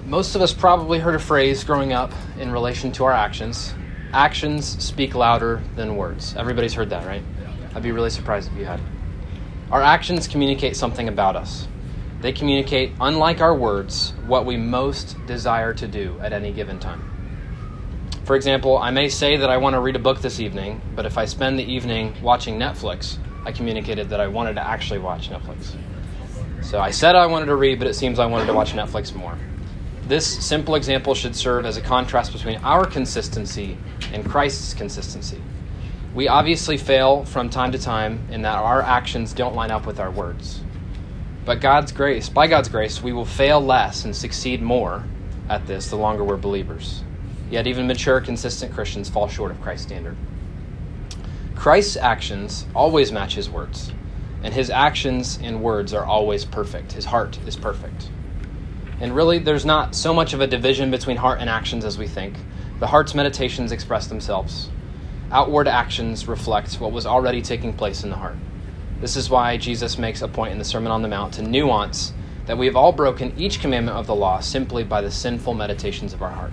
Most of us probably heard a phrase growing up in relation to our actions. Actions speak louder than words. Everybody's heard that, right? I'd be really surprised if you had. Our actions communicate something about us. They communicate, unlike our words, what we most desire to do at any given time. For example, I may say that I want to read a book this evening, but if I spend the evening watching Netflix, I communicated that I wanted to actually watch Netflix. So I said I wanted to read, but it seems I wanted to watch Netflix more. This simple example should serve as a contrast between our consistency and Christ's consistency. We obviously fail from time to time in that our actions don't line up with our words. But by God's grace, we will fail less and succeed more at this the longer we're believers. Yet even mature, consistent Christians fall short of Christ's standard. Christ's actions always match his words, and his actions and words are always perfect. His heart is perfect. And really, there's not so much of a division between heart and actions as we think. The heart's meditations express themselves. Outward actions reflect what was already taking place in the heart. This is why Jesus makes a point in the Sermon on the Mount to nuance that we have all broken each commandment of the law simply by the sinful meditations of our heart.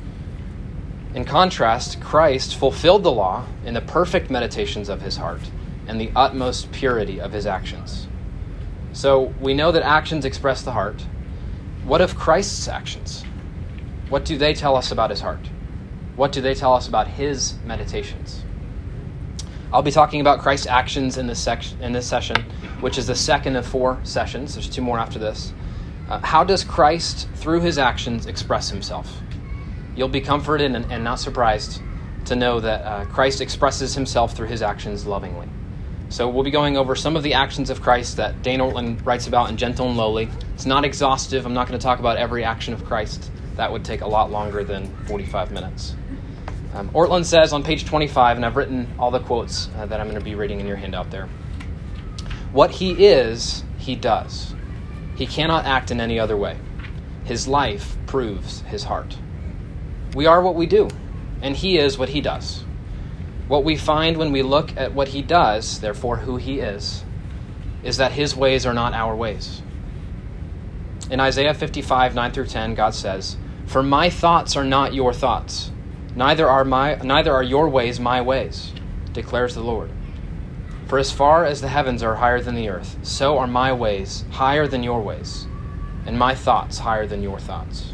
In contrast, Christ fulfilled the law in the perfect meditations of his heart and the utmost purity of his actions. So we know that actions express the heart. What of Christ's actions? What do they tell us about his heart? What do they tell us about his meditations? I'll be talking about Christ's actions in this session, which is the second of 4 sessions. There's 2 more after this. How does Christ, through his actions, express himself? You'll be comforted and not surprised to know that Christ expresses himself through his actions lovingly. So we'll be going over some of the actions of Christ that Dane Ortlund writes about in Gentle and Lowly. It's not exhaustive. I'm not going to talk about every action of Christ. That would take a lot longer than 45 minutes. Ortlund says on page 25, and I've written all the quotes that I'm going to be reading in your handout there. What he is, he does. He cannot act in any other way. His life proves his heart. We are what we do, and he is what he does. What we find when we look at what he does, therefore who he is that his ways are not our ways. In Isaiah 55, 9 through 10, God says, "For my thoughts are not your thoughts, neither are your ways my ways, declares the Lord. For as far as the heavens are higher than the earth, so are my ways higher than your ways, and my thoughts higher than your thoughts."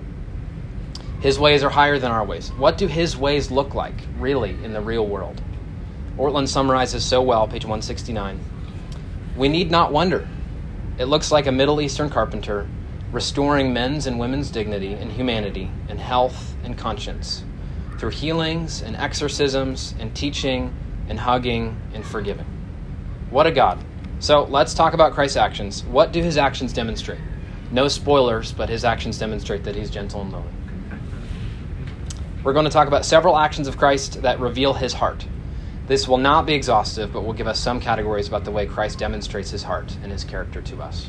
His ways are higher than our ways. What do his ways look like, really, in the real world? Ortlund summarizes so well, page 169. We need not wonder. It looks like a Middle Eastern carpenter restoring men's and women's dignity and humanity and health and conscience through healings and exorcisms and teaching and hugging and forgiving. What a God. So let's talk about Christ's actions. What do his actions demonstrate? No spoilers, but his actions demonstrate that he's gentle and lowly. We're going to talk about several actions of Christ that reveal his heart. This will not be exhaustive, but will give us some categories about the way Christ demonstrates his heart and his character to us.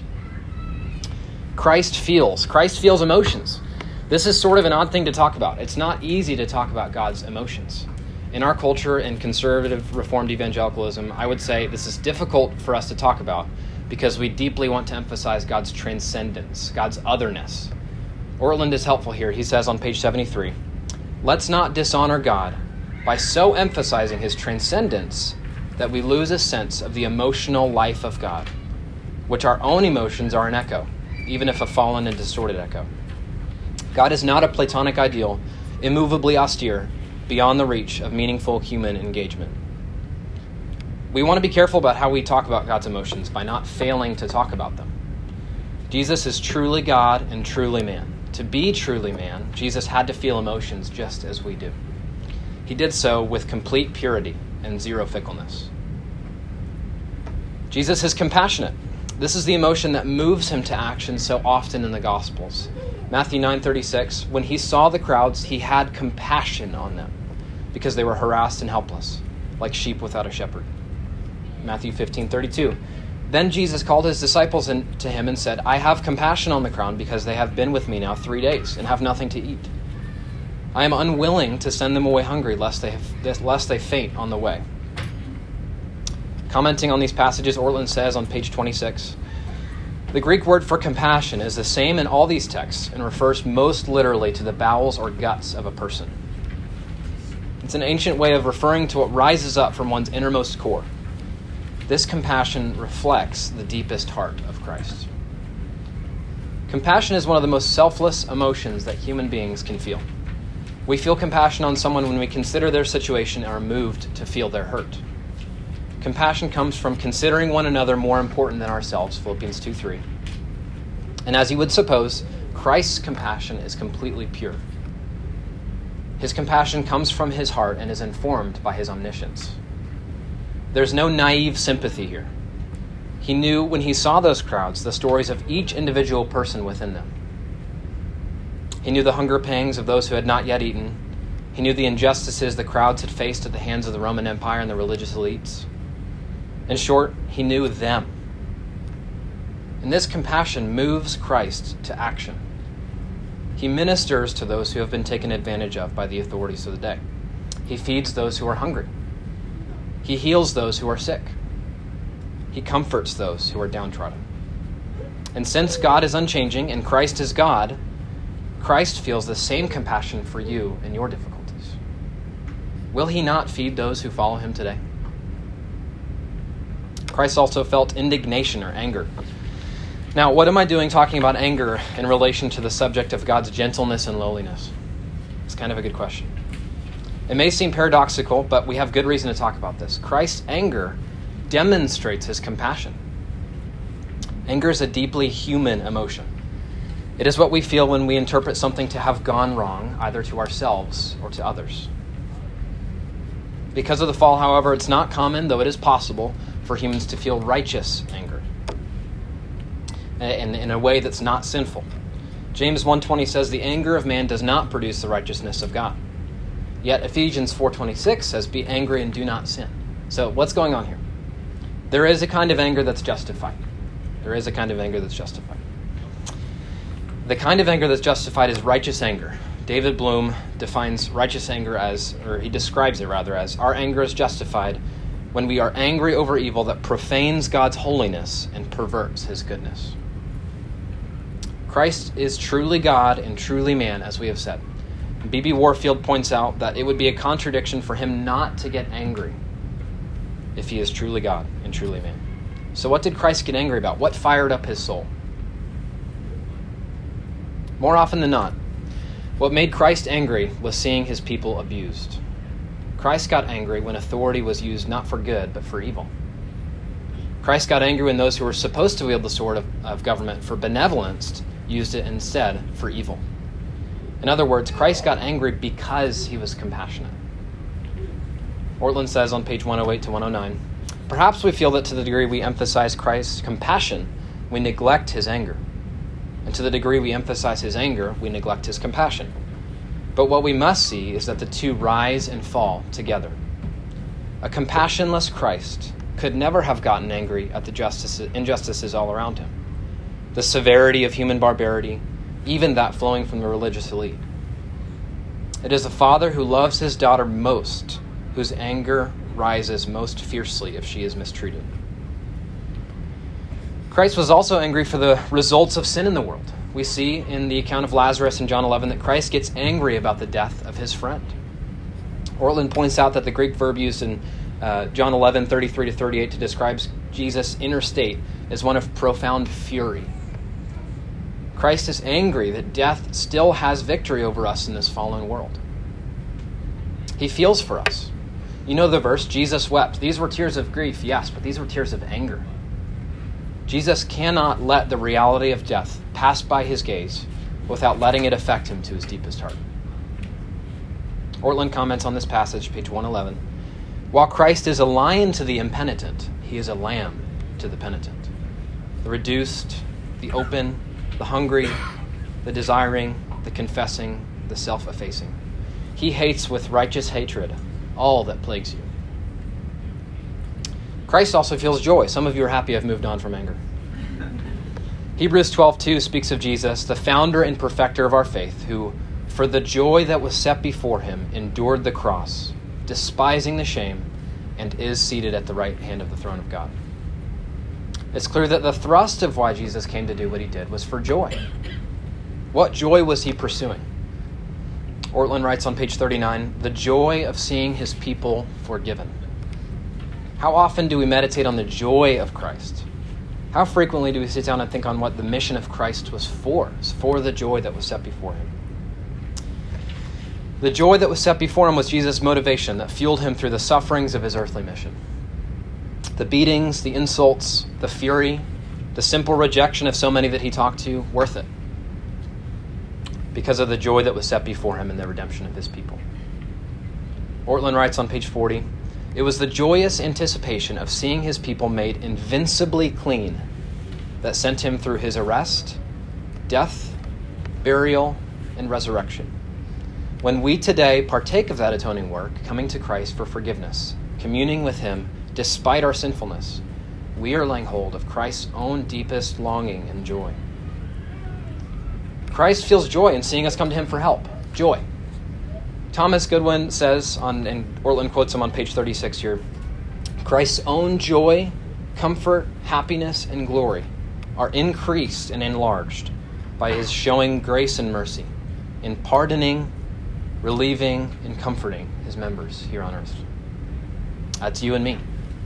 Christ feels emotions. This is sort of an odd thing to talk about. It's not easy to talk about God's emotions. In our culture and conservative Reformed evangelicalism, I would say this is difficult for us to talk about because we deeply want to emphasize God's transcendence, God's otherness. Ortlund is helpful here. He says on page 73, "Let's not dishonor God by so emphasizing his transcendence that we lose a sense of the emotional life of God, which our own emotions are an echo, even if a fallen and distorted echo. God is not a Platonic ideal, immovably austere, beyond the reach of meaningful human engagement." We want to be careful about how we talk about God's emotions by not failing to talk about them. Jesus is truly God and truly man. To be truly man, Jesus had to feel emotions just as we do. He did so with complete purity and zero fickleness. Jesus is compassionate. This is the emotion that moves him to action so often in the Gospels. Matthew 9:36, when he saw the crowds, he had compassion on them because they were harassed and helpless, like sheep without a shepherd. Matthew 15:32, then Jesus called his disciples to him and said, "I have compassion on the crowd because they have been with me now 3 days and have nothing to eat. I am unwilling to send them away hungry lest they faint on the way." Commenting on these passages, Ortlund says on page 26, The Greek word for compassion is the same in all these texts and refers most literally to the bowels or guts of a person. It's an ancient way of referring to what rises up from one's innermost core. This compassion reflects the deepest heart of Christ. Compassion is one of the most selfless emotions that human beings can feel. We feel compassion on someone when we consider their situation and are moved to feel their hurt. Compassion comes from considering one another more important than ourselves, Philippians 2:3. And as you would suppose, Christ's compassion is completely pure. His compassion comes from his heart and is informed by his omniscience. There's no naive sympathy here. He knew when he saw those crowds the stories of each individual person within them. He knew the hunger pangs of those who had not yet eaten. He knew the injustices the crowds had faced at the hands of the Roman Empire and the religious elites. In short, he knew them. And this compassion moves Christ to action. He ministers to those who have been taken advantage of by the authorities of the day. He feeds those who are hungry. He heals those who are sick. He comforts those who are downtrodden. And since God is unchanging and Christ is God, Christ feels the same compassion for you in your difficulties. Will he not feed those who follow him today? Christ also felt indignation or anger. Now, what am I doing talking about anger in relation to the subject of God's gentleness and lowliness? It's kind of a good question. It may seem paradoxical, but we have good reason to talk about this. Christ's anger demonstrates his compassion. Anger is a deeply human emotion. It is what we feel when we interpret something to have gone wrong, either to ourselves or to others. Because of the fall, however, it's not common, though it is possible, for humans to feel righteous anger in a way that's not sinful. James 1:20 says, "The anger of man does not produce the righteousness of God." Yet Ephesians 4:26 says, "Be angry and do not sin." So what's going on here? There is a kind of anger that's justified. There is a kind of anger that's justified. The kind of anger that's justified is righteous anger. David Bloom defines righteous anger as, or he describes it rather as, our anger is justified when we are angry over evil that profanes God's holiness and perverts his goodness. Christ is truly God and truly man, as we have said. B.B. Warfield points out that it would be a contradiction for him not to get angry if he is truly God and truly man. So what did Christ get angry about? What fired up his soul? More often than not, what made Christ angry was seeing his people abused. Christ got angry when authority was used not for good, but for evil. Christ got angry when those who were supposed to wield the sword of government for benevolence used it instead for evil. In other words, Christ got angry because he was compassionate. Ortlund says on page 108 to 109, "Perhaps we feel that to the degree we emphasize Christ's compassion, we neglect his anger. And to the degree we emphasize his anger, we neglect his compassion. But what we must see is that the two rise and fall together. A compassionless Christ could never have gotten angry at the injustices all around him, the severity of human barbarity, even that flowing from the religious elite. It is the father who loves his daughter most whose anger rises most fiercely if she is mistreated. Christ was also angry for the results of sin in the world. We see in the account of Lazarus in John 11 that Christ gets angry about the death of his friend. Ortlund points out that the Greek verb used in John 11, 33 to 38 to describe Jesus' inner state is one of profound fury. Christ is angry that death still has victory over us in this fallen world. He feels for us. You know the verse, Jesus wept. These were tears of grief, yes, but these were tears of anger. Jesus cannot let the reality of death pass by his gaze without letting it affect him to his deepest heart. Ortlund comments on this passage, page 111. While Christ is a lion to the impenitent, he is a lamb to the penitent. The reduced, the open, the hungry, the desiring, the confessing, the self-effacing. He hates with righteous hatred all that plagues you. Christ also feels joy. Some of you are happy I've moved on from anger. Hebrews 12:2 speaks of Jesus, the founder and perfecter of our faith, who, for the joy that was set before him, endured the cross, despising the shame, and is seated at the right hand of the throne of God. It's clear that the thrust of why Jesus came to do what he did was for joy. What joy was he pursuing? Ortlund writes on page 39, the joy of seeing his people forgiven. How often do we meditate on the joy of Christ? How frequently do we sit down and think on what the mission of Christ was for? It's for the joy that was set before him. The joy that was set before him was Jesus' motivation that fueled him through the sufferings of his earthly mission. The beatings, the insults, the fury, the simple rejection of so many that he talked to, worth it. Because of the joy that was set before him in the redemption of his people. Ortlund writes on page 40, it was the joyous anticipation of seeing his people made invincibly clean that sent him through his arrest, death, burial, and resurrection. When we today partake of that atoning work, coming to Christ for forgiveness, communing with him despite our sinfulness, we are laying hold of Christ's own deepest longing and joy. Christ feels joy in seeing us come to him for help. Joy. Thomas Goodwin says, and Ortlund quotes him on page 36 here, Christ's own joy, comfort, happiness, and glory are increased and enlarged by his showing grace and mercy in pardoning, relieving, and comforting his members here on earth. That's you and me.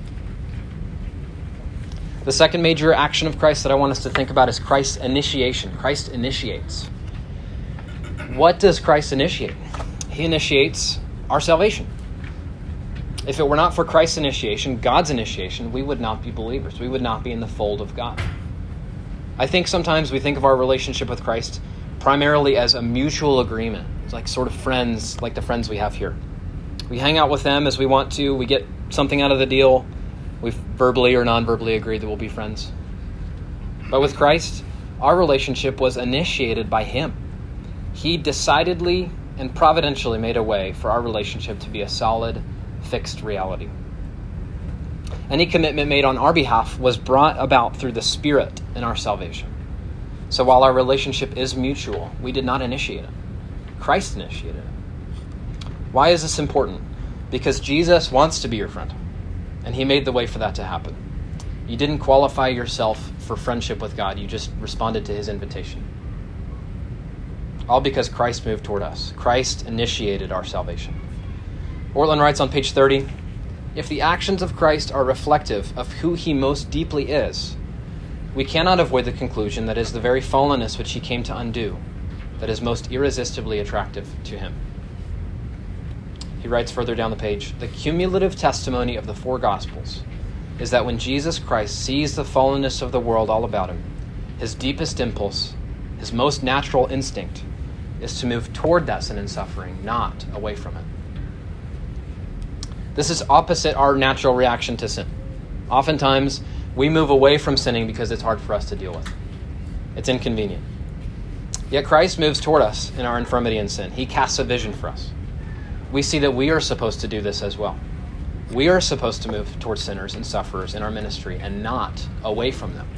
The second major action of Christ that I want us to think about is Christ's initiation. Christ initiates. What does Christ initiate? He initiates our salvation. If it were not for Christ's initiation, God's initiation, we would not be believers. We would not be in the fold of God. I think sometimes we think of our relationship with Christ primarily as a mutual agreement. It's like sort of friends, like the friends we have here. We hang out with them as we want to. We get something out of the deal. We've verbally or non-verbally agreed that we'll be friends. But with Christ, our relationship was initiated by him. He decidedly and providentially made a way for our relationship to be a solid, fixed reality. Any commitment made on our behalf was brought about through the Spirit in our salvation. So while our relationship is mutual, we did not initiate it. Christ initiated it. Why is this important? Because Jesus wants to be your friend. And he made the way for that to happen. You didn't qualify yourself for friendship with God. You just responded to his invitation. All because Christ moved toward us. Christ initiated our salvation. Ortlund writes on page 30, if the actions of Christ are reflective of who he most deeply is, we cannot avoid the conclusion that it is the very fallenness which he came to undo that is most irresistibly attractive to him. He writes further down the page, the cumulative testimony of the four Gospels is that when Jesus Christ sees the fallenness of the world all about him, his deepest impulse, his most natural instinct, is to move toward that sin and suffering, not away from it. This is opposite our natural reaction to sin. Oftentimes, we move away from sinning because it's hard for us to deal with. It's inconvenient. Yet Christ moves toward us in our infirmity and sin. He casts a vision for us. We see that we are supposed to do this as well. We are supposed to move towards sinners and sufferers in our ministry and not away from them.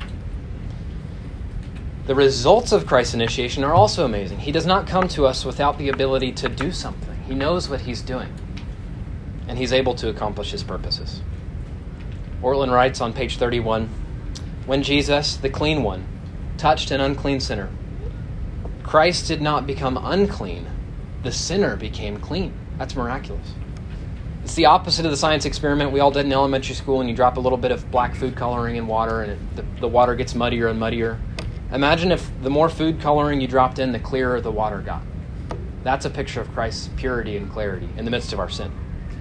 The results of Christ's initiation are also amazing. He does not come to us without the ability to do something. He knows what he's doing, and he's able to accomplish his purposes. Ortlund writes on page 31, when Jesus, the clean one, touched an unclean sinner, Christ did not become unclean. The sinner became clean. That's miraculous. It's the opposite of the science experiment we all did in elementary school, and you drop a little bit of black food coloring in water, and the water gets muddier and muddier. Imagine if the more food coloring you dropped in, the clearer the water got. That's a picture of Christ's purity and clarity in the midst of our sin.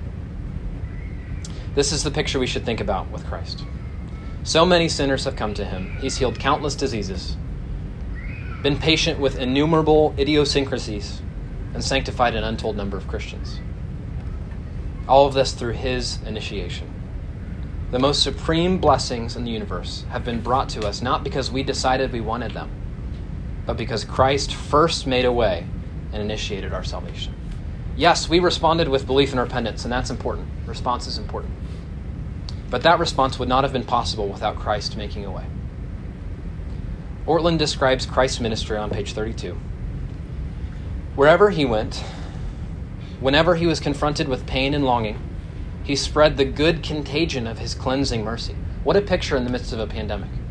This is the picture we should think about with Christ. So many sinners have come to him. He's healed countless diseases, been patient with innumerable idiosyncrasies, and sanctified an untold number of Christians. All of this through his initiation. The most supreme blessings in the universe have been brought to us not because we decided we wanted them, but because Christ first made a way and initiated our salvation. Yes, we responded with belief and repentance, and that's important. Response is important. But that response would not have been possible without Christ making a way. Ortlund describes Christ's ministry on page 32. Wherever he went, whenever he was confronted with pain and longing, he spread the good contagion of his cleansing mercy. What a picture in the midst of a pandemic.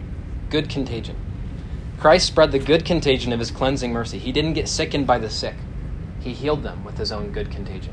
good contagion. Christ spread the good contagion of his cleansing mercy. He didn't get sickened by the sick. He healed them with his own good contagion.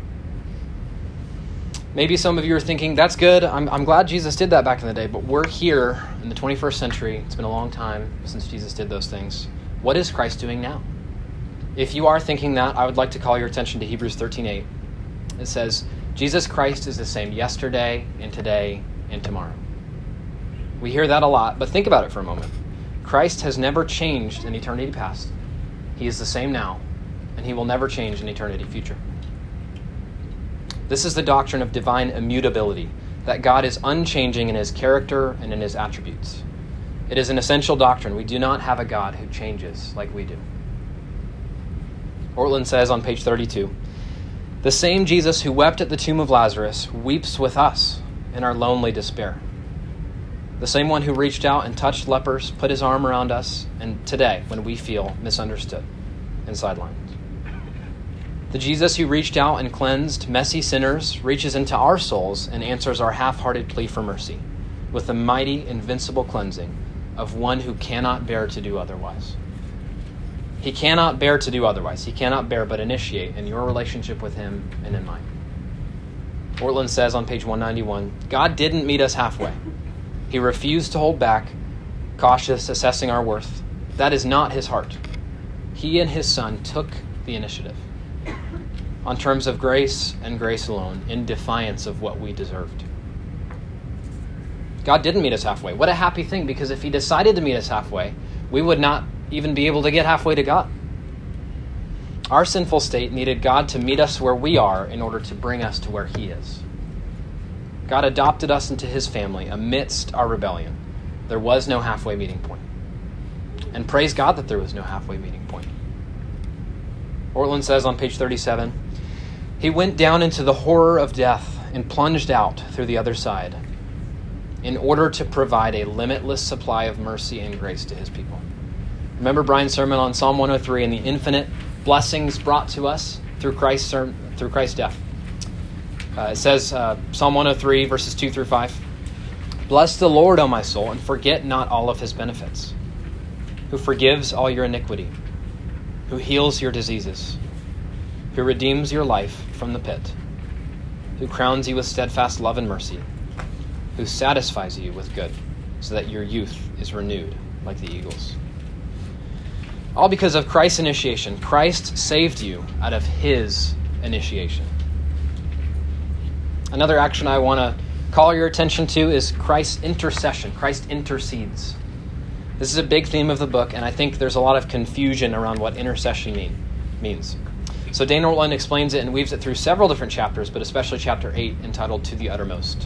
Maybe some of you are thinking, that's good. I'm glad Jesus did that back in the day, but we're here in the 21st century. It's been a long time since Jesus did those things. What is Christ doing now? If you are thinking that, I would like to call your attention to Hebrews 13:8. It says, Jesus Christ is the same yesterday and today and tomorrow. We hear that a lot, but think about it for a moment. Christ has never changed in eternity past. He is the same now, and he will never change in eternity future. This is the doctrine of divine immutability, that God is unchanging in his character and in his attributes. It is an essential doctrine. We do not have a God who changes like we do. Ortlund says on page 32, the same Jesus who wept at the tomb of Lazarus weeps with us in our lonely despair. The same one who reached out and touched lepers, put his arm around us, and today, when we feel misunderstood and sidelined. The Jesus who reached out and cleansed messy sinners reaches into our souls and answers our half-hearted plea for mercy with the mighty, invincible cleansing of one who cannot bear to do otherwise. He cannot bear to do otherwise. He cannot bear but initiate in your relationship with him and in mine. Ortlund says on page 191, God didn't meet us halfway. He refused to hold back, cautious, assessing our worth. That is not his heart. He and his Son took the initiative on terms of grace and grace alone, in defiance of what we deserved. God didn't meet us halfway. What a happy thing, because if he decided to meet us halfway, we would not even be able to get halfway to God. Our sinful state needed God to meet us where we are in order to bring us to where he is. God adopted us into his family amidst our rebellion. There was no halfway meeting point. And praise God that there was no halfway meeting point. Ortlund says on page 37, he went down into the horror of death and plunged out through the other side in order to provide a limitless supply of mercy and grace to his people. Remember Brian's sermon on Psalm 103 and the infinite blessings brought to us through Christ's death. It says, Psalm 103, verses 2 through 5, bless the Lord, O my soul, and forget not all of his benefits, who forgives all your iniquity, who heals your diseases, who redeems your life from the pit, who crowns you with steadfast love and mercy, who satisfies you with good, so that your youth is renewed like the eagles. All because of Christ's initiation. Christ saved you out of his initiation. Another action I want to call your attention to is Christ's intercession. Christ intercedes. This is a big theme of the book, and I think there's a lot of confusion around what intercession means. So Dane Ortlund explains it and weaves it through several different chapters, but especially chapter 8, entitled To the Uttermost.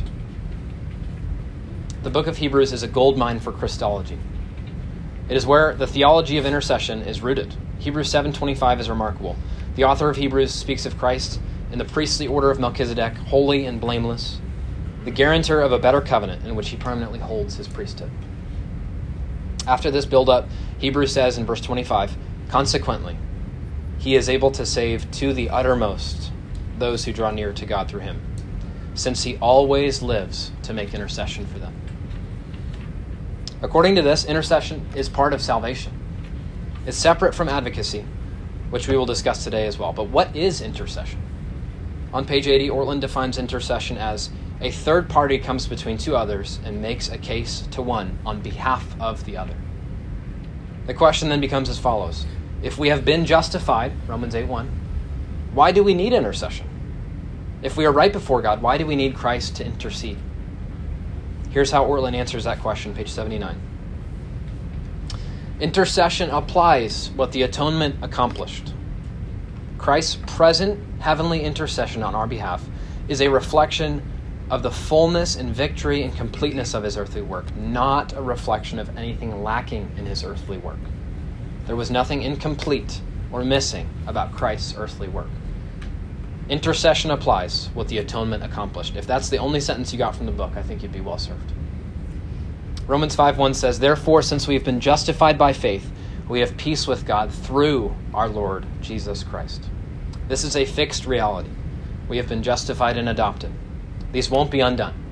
The book of Hebrews is a goldmine for Christology. It is where the theology of intercession is rooted. Hebrews 7:25 is remarkable. The author of Hebrews speaks of Christ in the priestly order of Melchizedek, holy and blameless, the guarantor of a better covenant in which he permanently holds his priesthood. After this build-up, Hebrews says in verse 25, consequently, he is able to save to the uttermost those who draw near to God through him, since he always lives to make intercession for them. According to this, intercession is part of salvation. It's separate from advocacy, which we will discuss today as well. But what is intercession? On page 80, Ortlund defines intercession as a third party comes between two others and makes a case to one on behalf of the other. The question then becomes as follows. If we have been justified, Romans 8:1, why do we need intercession? If we are right before God, why do we need Christ to intercede? Here's how Ortlund answers that question, page 79. Intercession applies what the atonement accomplished. Christ's present heavenly intercession on our behalf is a reflection of the fullness and victory and completeness of his earthly work, not a reflection of anything lacking in his earthly work. There was nothing incomplete or missing about Christ's earthly work. Intercession applies what the atonement accomplished. If that's the only sentence you got from the book, I think you'd be well served. Romans 5:1 says, therefore, since we have been justified by faith, we have peace with God through our Lord Jesus Christ. This is a fixed reality. We have been justified and adopted. These won't be undone.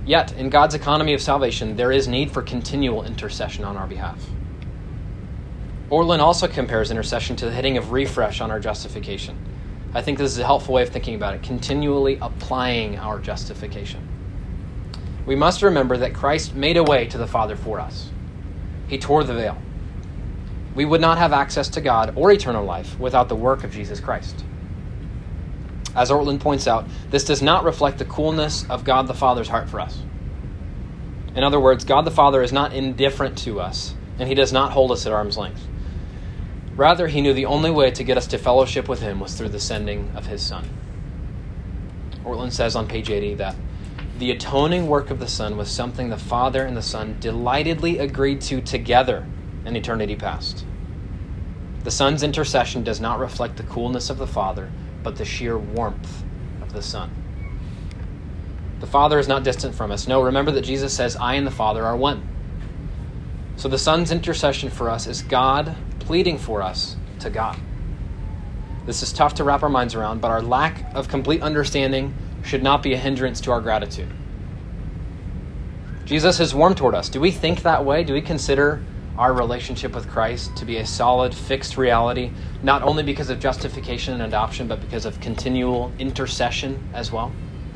Yet, in God's economy of salvation, there is need for continual intercession on our behalf. Ortlund also compares intercession to the hitting of refresh on our justification. I think this is a helpful way of thinking about it, continually applying our justification. We must remember that Christ made a way to the Father for us. He tore the veil. We would not have access to God or eternal life without the work of Jesus Christ. As Ortlund points out, this does not reflect the coolness of God the Father's heart for us. In other words, God the Father is not indifferent to us, and he does not hold us at arm's length. Rather, he knew the only way to get us to fellowship with him was through the sending of his Son. Ortlund says on page 80 that the atoning work of the Son was something the Father and the Son delightedly agreed to together in eternity past. The Son's intercession does not reflect the coolness of the Father, but the sheer warmth of the Son. The Father is not distant from us. No, remember that Jesus says, I and the Father are one. So the Son's intercession for us is God pleading for us to God. This is tough to wrap our minds around, but our lack of complete understanding should not be a hindrance to our gratitude. Jesus is warm toward us. Do we think that way? Do we consider our relationship with Christ to be a solid, fixed reality, not only because of justification and adoption, but because of continual intercession as well?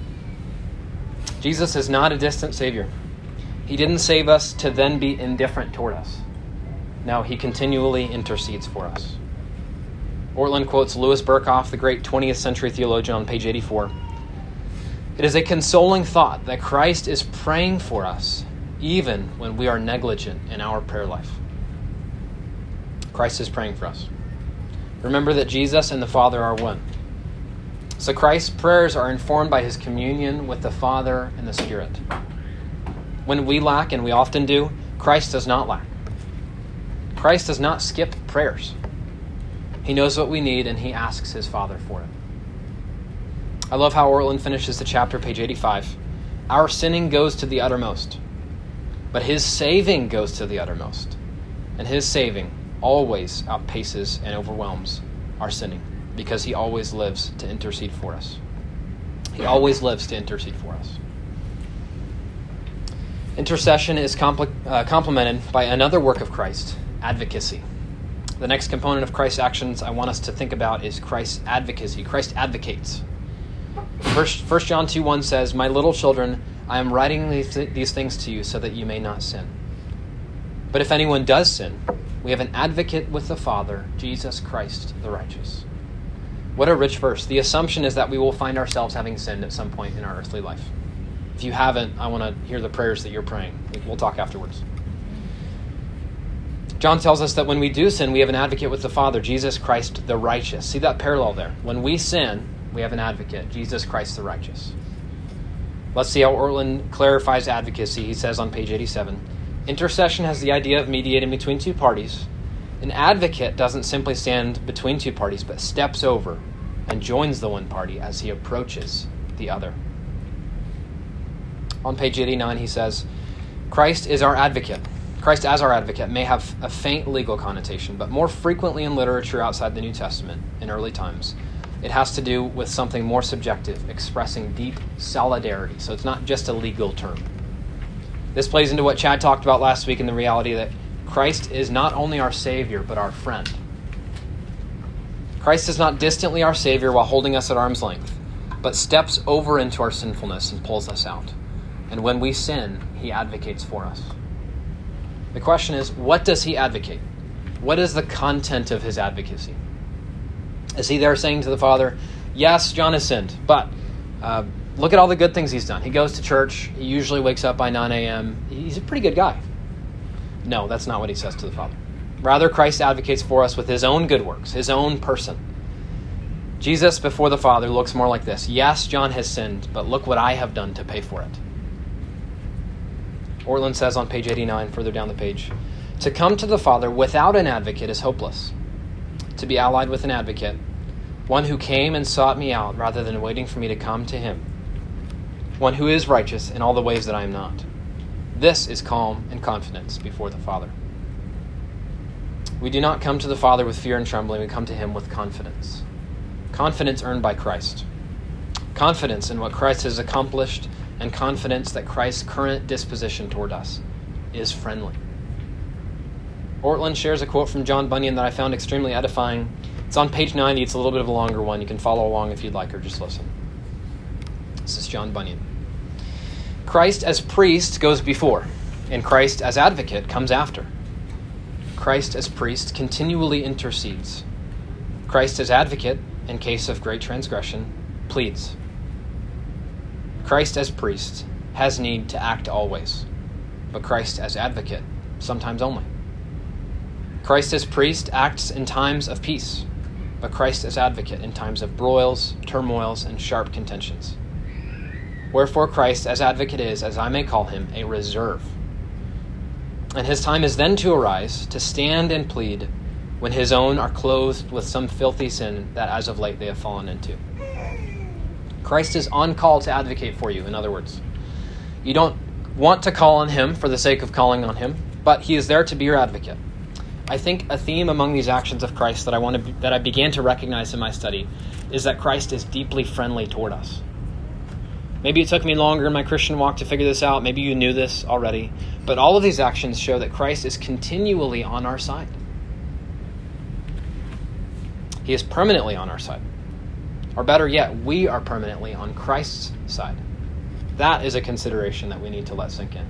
Jesus is not a distant Savior. He didn't save us to then be indifferent toward us. No, he continually intercedes for us. Ortlund quotes Louis Berkhoff, the great 20th century theologian, on page 84. It is a consoling thought that Christ is praying for us even when we are negligent in our prayer life. Christ is praying for us. Remember that Jesus and the Father are one. So Christ's prayers are informed by his communion with the Father and the Spirit. When we lack, and we often do, Christ does not lack. Christ does not skip prayers. He knows what we need, and he asks his Father for it. I love how Ortlund finishes the chapter, page 85. Our sinning goes to the uttermost, but his saving goes to the uttermost. And his saving always outpaces and overwhelms our sinning, because he always lives to intercede for us. He always lives to intercede for us. Intercession is complemented by another work of Christ, advocacy. The next component of Christ's actions I want us to think about is Christ's advocacy. Christ advocates. 1 John 2:1 says, My little children, I am writing these things to you so that you may not sin. But if anyone does sin, we have an advocate with the Father, Jesus Christ the righteous. What a rich verse. The assumption is that we will find ourselves having sinned at some point in our earthly life. If you haven't, I want to hear the prayers that you're praying. We'll talk afterwards. John tells us that when we do sin, we have an advocate with the Father, Jesus Christ the righteous. See that parallel there? When we sin, we have an advocate, Jesus Christ the righteous. Let's see how Ortlund clarifies advocacy. He says on page 87, intercession has the idea of mediating between two parties. An advocate doesn't simply stand between two parties, but steps over and joins the one party as he approaches the other. On page 89, he says, Christ is our advocate. Christ as our advocate may have a faint legal connotation, but more frequently in literature outside the New Testament in early times, it has to do with something more subjective, expressing deep solidarity. So it's not just a legal term. This plays into what Chad talked about last week in the reality that Christ is not only our Savior, but our friend. Christ is not distantly our Savior while holding us at arm's length, but steps over into our sinfulness and pulls us out. And when we sin, he advocates for us. The question is, what does he advocate? What is the content of his advocacy? Is he there saying to the Father, yes, John has sinned, but look at all the good things he's done. He goes to church. He usually wakes up by 9 a.m. He's a pretty good guy. No, that's not what he says to the Father. Rather, Christ advocates for us with his own good works, his own person. Jesus before the Father looks more like this. Yes, John has sinned, but look what I have done to pay for it. Ortlund says on page 89, further down the page, to come to the Father without an advocate is hopeless. To be allied with an advocate, one who came and sought me out rather than waiting for me to come to him, one who is righteous in all the ways that I am not. This is calm and confidence before the Father. We do not come to the Father with fear and trembling. We come to him with confidence. Confidence earned by Christ. Confidence in what Christ has accomplished and confidence that Christ's current disposition toward us is friendly. Ortlund shares a quote from John Bunyan that I found extremely edifying. It's on page 90. It's a little bit of a longer one. You can follow along if you'd like, or just listen. This is John Bunyan. Christ as priest goes before, and Christ as advocate comes after. Christ as priest continually intercedes. Christ as advocate, in case of great transgression, pleads. Christ as priest has need to act always, but Christ as advocate sometimes only. Christ as priest acts in times of peace, but Christ as advocate in times of broils, turmoils, and sharp contentions. Wherefore Christ as advocate is, as I may call him, a reserve. And his time is then to arise, to stand and plead, when his own are clothed with some filthy sin that as of late they have fallen into. Christ is on call to advocate for you, in other words. You don't want to call on him for the sake of calling on him, but he is there to be your advocate. I think a theme among these actions of Christ that I began to recognize in my study is that Christ is deeply friendly toward us. Maybe it took me longer in my Christian walk to figure this out. Maybe you knew this already. But all of these actions show that Christ is continually on our side. He is permanently on our side. Or better yet, we are permanently on Christ's side. That is a consideration that we need to let sink in.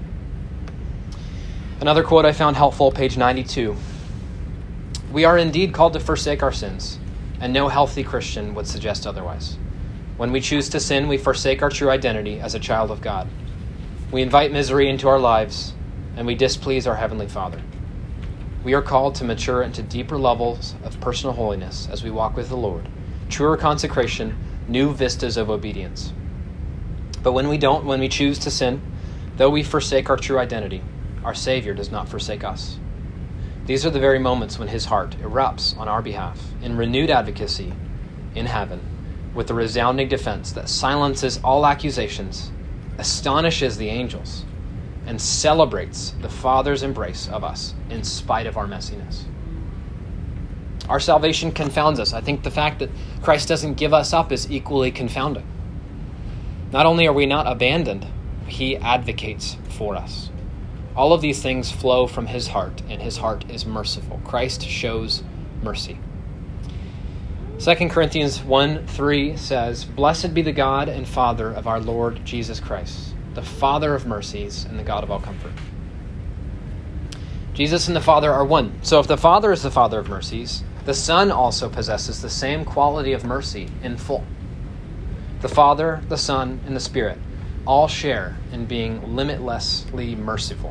Another quote I found helpful, page 92. We are indeed called to forsake our sins, and no healthy Christian would suggest otherwise. When we choose to sin, we forsake our true identity as a child of God. We invite misery into our lives, and we displease our Heavenly Father. We are called to mature into deeper levels of personal holiness as we walk with the Lord, truer consecration, new vistas of obedience. But when we choose to sin, though we forsake our true identity, our Savior does not forsake us. These are the very moments when his heart erupts on our behalf in renewed advocacy in heaven, with a resounding defense that silences all accusations, astonishes the angels, and celebrates the Father's embrace of us in spite of our messiness. Our salvation confounds us. I think the fact that Christ doesn't give us up is equally confounding. Not only are we not abandoned, he advocates for us. All of these things flow from his heart, and his heart is merciful. Christ shows mercy. 2 Corinthians 1:3 says, "Blessed be the God and Father of our Lord Jesus Christ, the Father of mercies and the God of all comfort." Jesus and the Father are one. So if the Father is the Father of mercies, the Son also possesses the same quality of mercy in full. The Father, the Son, and the Spirit all share in being limitlessly merciful.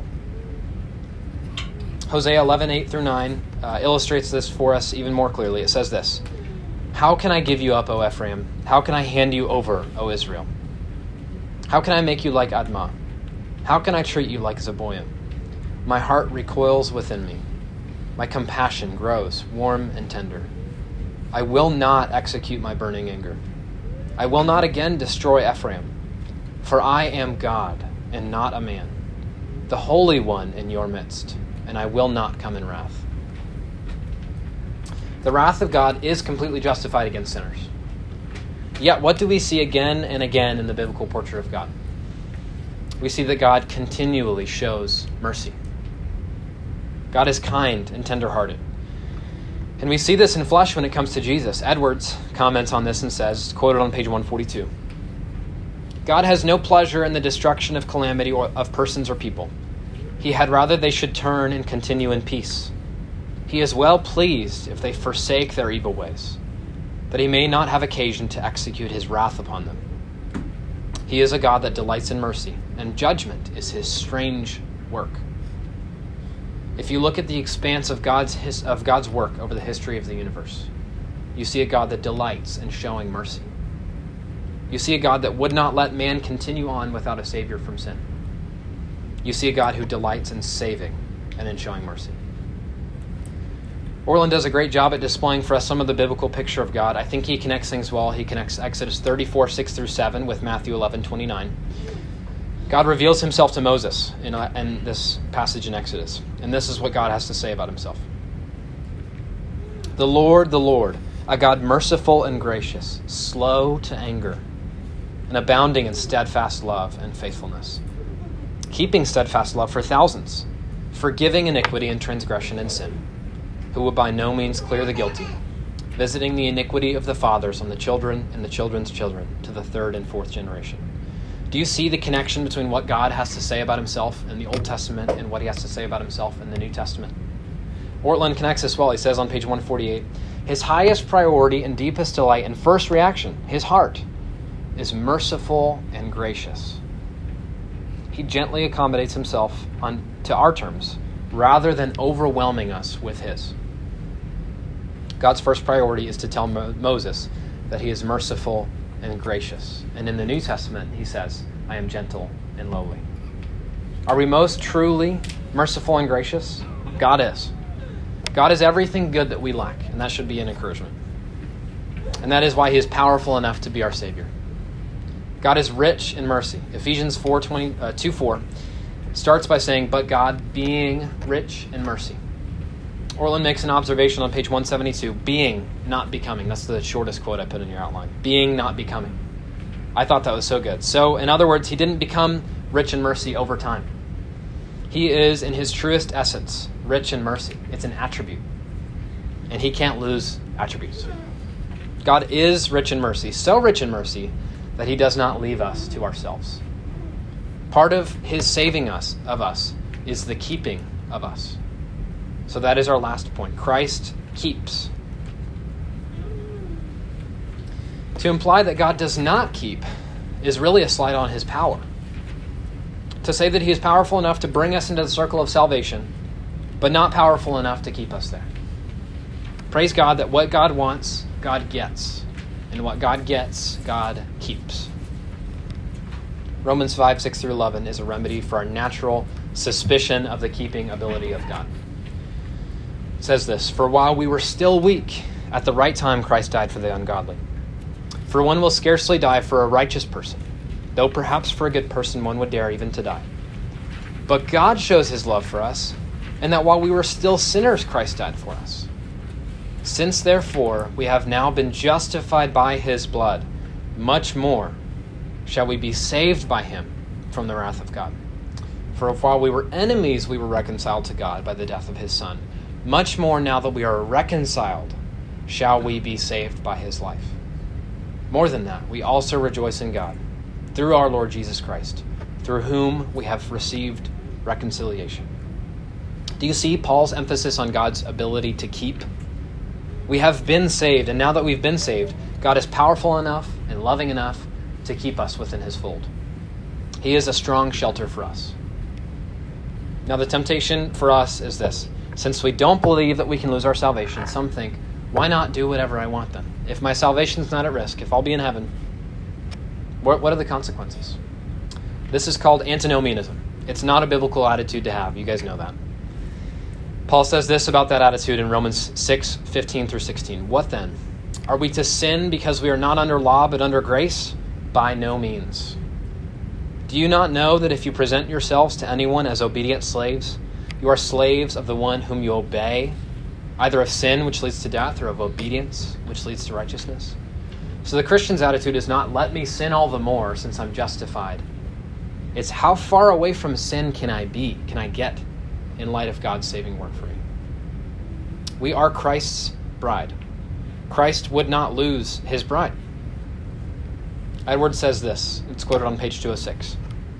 Hosea 11:8-9 illustrates this for us even more clearly. It says this, "How can I give you up, O Ephraim? How can I hand you over, O Israel? How can I make you like Admah? How can I treat you like Zeboim? My heart recoils within me. My compassion grows warm and tender. I will not execute my burning anger. I will not again destroy Ephraim. For I am God and not a man, the Holy One in your midst, and I will not come in wrath." The wrath of God is completely justified against sinners. Yet what do we see again and again in the biblical portrait of God? We see that God continually shows mercy. God is kind and tenderhearted. And we see this in flesh when it comes to Jesus. Edwards comments on this and says, quoted on page 142, "God has no pleasure in the destruction of calamity or of persons or people. He had rather they should turn and continue in peace. He is well pleased if they forsake their evil ways, that he may not have occasion to execute his wrath upon them. He is a God that delights in mercy, and judgment is his strange work." If you look at the expanse of God's work over the history of the universe, you see a God that delights in showing mercy. You see a God that would not let man continue on without a Savior from sin. You see a God who delights in saving and in showing mercy. Ortlund does a great job at displaying for us some of the biblical picture of God. I think he connects things well. He connects Exodus 34:6-7 with Matthew 11:29. God reveals himself to Moses in this passage in Exodus. And this is what God has to say about himself. The Lord, a God merciful and gracious, slow to anger, and abounding in steadfast love and faithfulness, keeping steadfast love for thousands, forgiving iniquity and transgression and sin, who will by no means clear the guilty, visiting the iniquity of the fathers on the children and the children's children to the third and fourth generation. Do you see the connection between what God has to say about himself in the Old Testament and what he has to say about himself in the New Testament? Ortlund connects this well. He says on page 148, his highest priority and deepest delight and first reaction, his heart, is merciful and gracious. He gently accommodates himself to our terms rather than overwhelming us with his. God's first priority is to tell Moses that he is merciful and gracious. And in the New Testament, he says, I am gentle and lowly. Are we most truly merciful and gracious? God is. God is everything good that we lack, and that should be an encouragement. And that is why he is powerful enough to be our Savior. God is rich in mercy. Ephesians 2:4 starts by saying, but God being rich in mercy. Ortlund makes an observation on page 172, being, not becoming. That's the shortest quote I put in your outline. Being, not becoming. I thought that was so good. So, in other words, he didn't become rich in mercy over time. He is, in his truest essence, rich in mercy. It's an attribute. And he can't lose attributes. God is rich in mercy, so rich in mercy that he does not leave us to ourselves. Part of his saving us is the keeping of us. So that is our last point. Christ keeps. To imply that God does not keep is really a slight on his power. To say that he is powerful enough to bring us into the circle of salvation, but not powerful enough to keep us there. Praise God that what God wants, God gets. And what God gets, God keeps. Romans 5:6-11 is a remedy for our natural suspicion of the keeping ability of God. It says this, for while we were still weak, at the right time Christ died for the ungodly. For one will scarcely die for a righteous person, though perhaps for a good person one would dare even to die. But God shows his love for us, and that while we were still sinners, Christ died for us. Since, therefore, we have now been justified by his blood, much more shall we be saved by him from the wrath of God. For while we were enemies, we were reconciled to God by the death of his Son. Much more now that we are reconciled, shall we be saved by his life. More than that, we also rejoice in God, through our Lord Jesus Christ, through whom we have received reconciliation. Do you see Paul's emphasis on God's ability to keep? We have been saved, and now that we've been saved, God is powerful enough and loving enough to keep us within his fold. He is a strong shelter for us. Now, the temptation for us is this. Since we don't believe that we can lose our salvation, some think, why not do whatever I want then? If my salvation's not at risk, if I'll be in heaven, what are the consequences? This is called antinomianism. It's not a biblical attitude to have. You guys know that. Paul says this about that attitude in Romans 6:15-16. What then? Are we to sin because we are not under law but under grace? By no means. Do you not know that if you present yourselves to anyone as obedient slaves, you are slaves of the one whom you obey, either of sin, which leads to death, or of obedience, which leads to righteousness? So the Christian's attitude is not, let me sin all the more since I'm justified. It's, how far away from sin can I get in light of God's saving work for me? We are Christ's bride. Christ would not lose his bride. Edwards says this. It's quoted on page 206.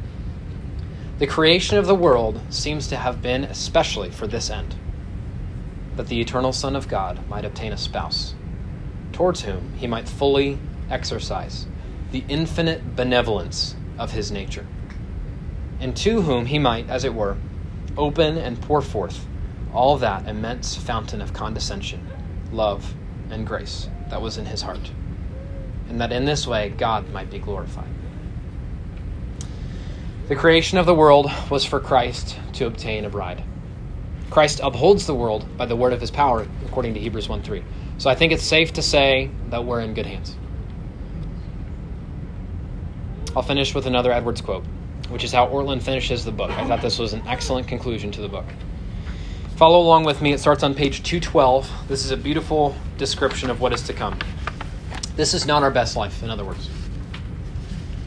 The creation of the world seems to have been especially for this end, that the eternal Son of God might obtain a spouse, towards whom he might fully exercise the infinite benevolence of his nature, and to whom he might, as it were, open and pour forth all that immense fountain of condescension, love, and grace that was in his heart, and that in this way God might be glorified. The creation of the world was for Christ to obtain a bride. Christ upholds the world by the word of his power, according to Hebrews 1:3. So I think it's safe to say that we're in good hands. I'll finish with another Edwards quote, which is how Ortlund finishes the book. I thought this was an excellent conclusion to the book. Follow along with me. It starts on page 212. This is a beautiful description of what is to come. This is not our best life, in other words.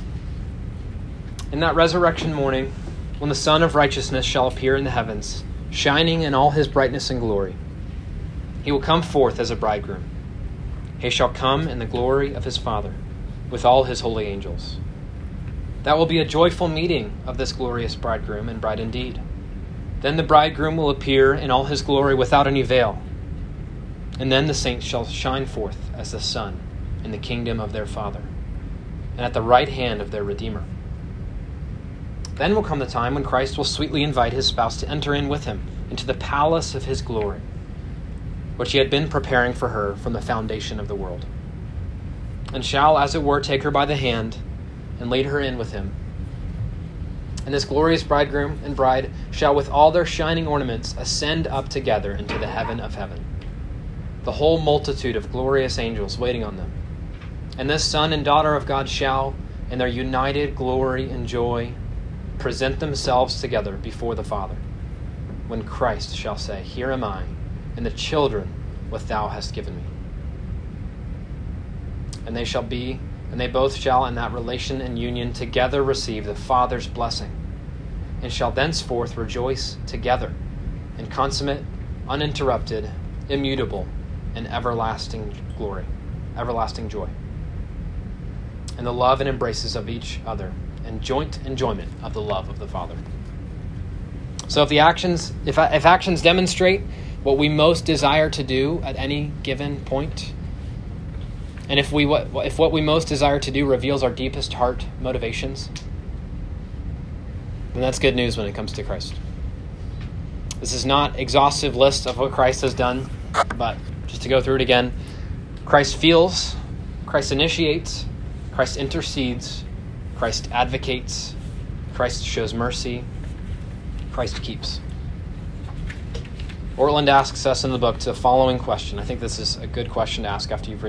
In that resurrection morning, when the Sun of Righteousness shall appear in the heavens, shining in all his brightness and glory, he will come forth as a bridegroom. He shall come in the glory of his Father, with all his holy angels. That will be a joyful meeting of this glorious bridegroom and bride indeed. Then the bridegroom will appear in all his glory without any veil. And then the saints shall shine forth as the sun in the kingdom of their Father, and at the right hand of their Redeemer. Then will come the time when Christ will sweetly invite his spouse to enter in with him into the palace of his glory, which he had been preparing for her from the foundation of the world, and shall, as it were, take her by the hand and lead her in with him. And this glorious bridegroom and bride shall, with all their shining ornaments, ascend up together into the heaven of heaven, the whole multitude of glorious angels waiting on them. And this son and daughter of God shall, in their united glory and joy, present themselves together before the Father, when Christ shall say, Here am I, and the children what thou hast given me. And they both shall in that relation and union together receive the Father's blessing, and shall thenceforth rejoice together in consummate, uninterrupted, immutable, and everlasting glory, everlasting joy, and the love and embraces of each other, and joint enjoyment of the love of the Father. So if actions demonstrate what we most desire to do at any given point, and if what we most desire to do reveals our deepest heart motivations, then that's good news when it comes to Christ. This is not an exhaustive list of what Christ has done, but just to go through it again, Christ feels, Christ initiates, Christ intercedes, Christ advocates, Christ shows mercy, Christ keeps. Ortlund asks us in the book the following question. I think this is a good question to ask after you've read